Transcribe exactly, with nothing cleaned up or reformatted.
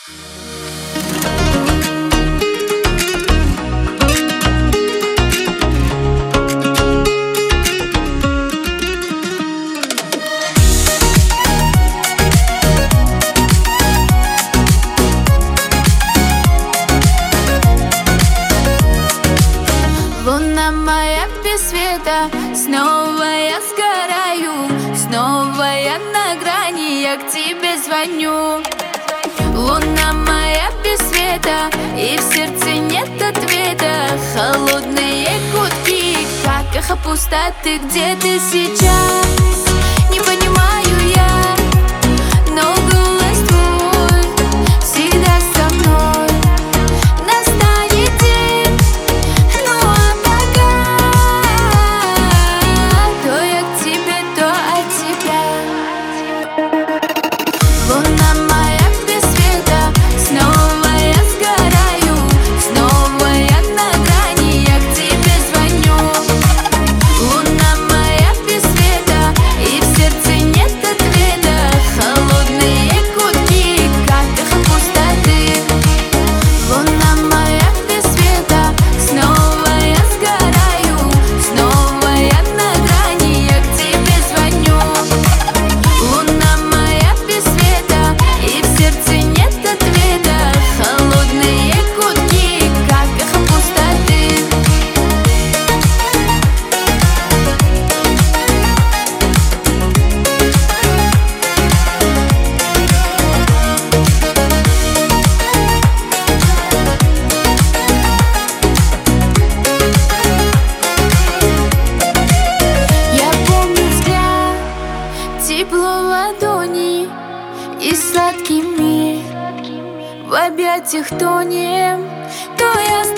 Луна моя без света, снова я сгораю, снова я на грани, я к тебе звоню. Луна моя без света, и в сердце нет ответа. Холодные гудки, как эхо пустоты. Где ты сейчас? Не понимаю я, но голос твой всегда со мной. Настанет день, ну а пока то я к тебе, то от тебя. Луна моя без света, снова я сгораю, снова я на грани, я к тебе звоню. Луна моя без света, и в сердце нет ответа. Холодные гудки, как эхо пустоты. Луна моя без света, снова я сгораю, снова я на грани, я к тебе звоню. Луна моя без света, и в сердце нет ответа. Холодные гудки, как эхо пустоты. Я помню взгляд, тепло ладони и сладкий мир. В объятиях тонем, то я